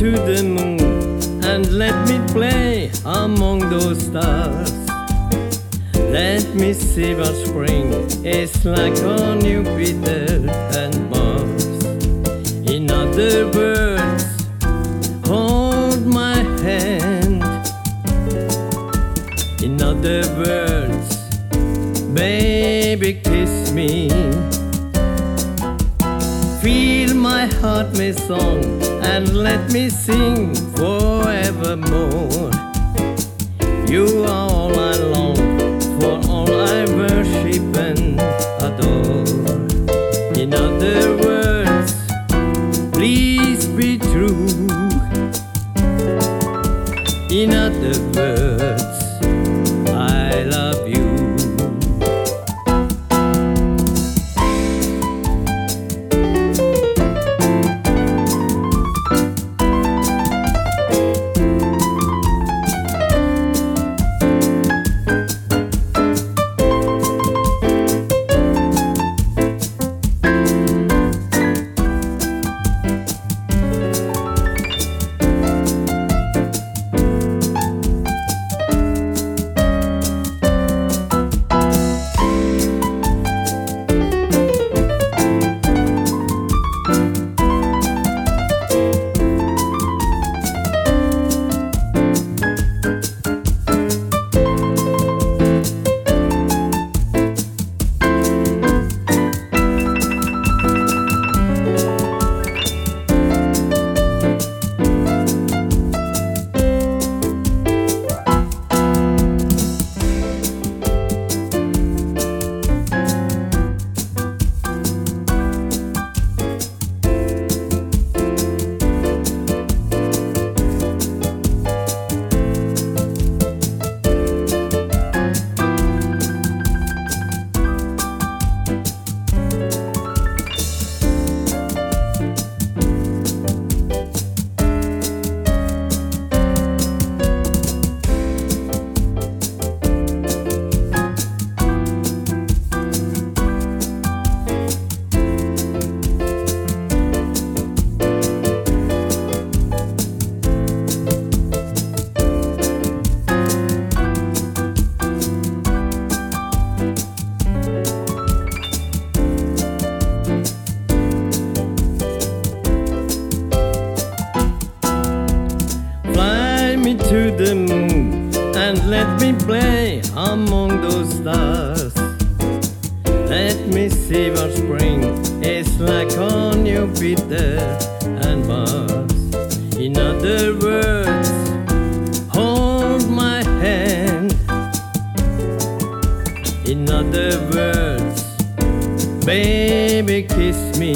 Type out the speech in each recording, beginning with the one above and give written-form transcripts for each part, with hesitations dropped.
to the moon and let me play among those stars. Let me see what spring is like on Jupiter and Mars. In other words, hold my hand. In other words, baby, kiss me. Feel my heart my song and let me sing forevermore. You are all I long for, all I worship and adore. In other words, please be true. In other words, I love you. To the moon and let me play among those stars. Let me see what spring is like on Jupiter and Mars. In other words, hold my hand. In other words, baby, kiss me.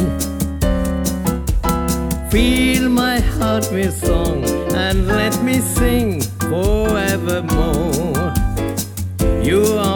Feel my heart with song and let me sing forevermore. You are